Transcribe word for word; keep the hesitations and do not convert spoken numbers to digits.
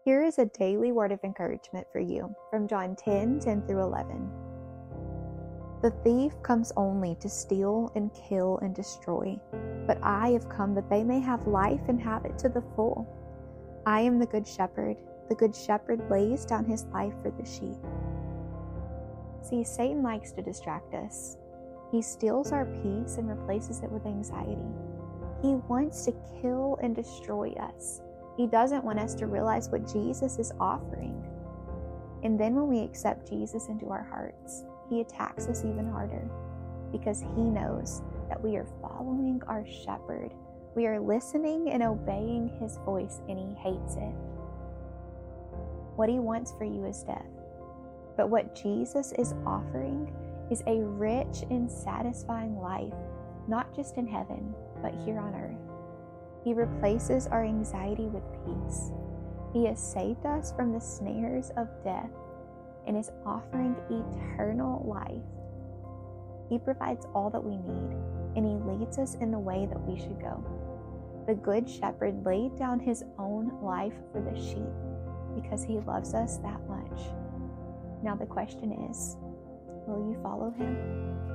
Here is a daily word of encouragement for you from John ten, ten through eleven. The thief comes only to steal and kill and destroy, but I have come that they may have life and have it to the full. I am the good shepherd. The good shepherd lays down his life for the sheep. See, Satan likes to distract us. He steals our peace and replaces it with anxiety. He wants to kill and destroy us. He doesn't want us to realize what Jesus is offering. And then when we accept Jesus into our hearts, he attacks us even harder because he knows that we are following our shepherd. We are listening and obeying his voice, and he hates it. What he wants for you is death. But what Jesus is offering is a rich and satisfying life, not just in heaven, but here on earth. He replaces our anxiety with peace. He has saved us from the snares of death and is offering eternal life. He provides all that we need, and he leads us in the way that we should go. The Good Shepherd laid down his own life for the sheep because he loves us that much. Now the question is, will you follow him?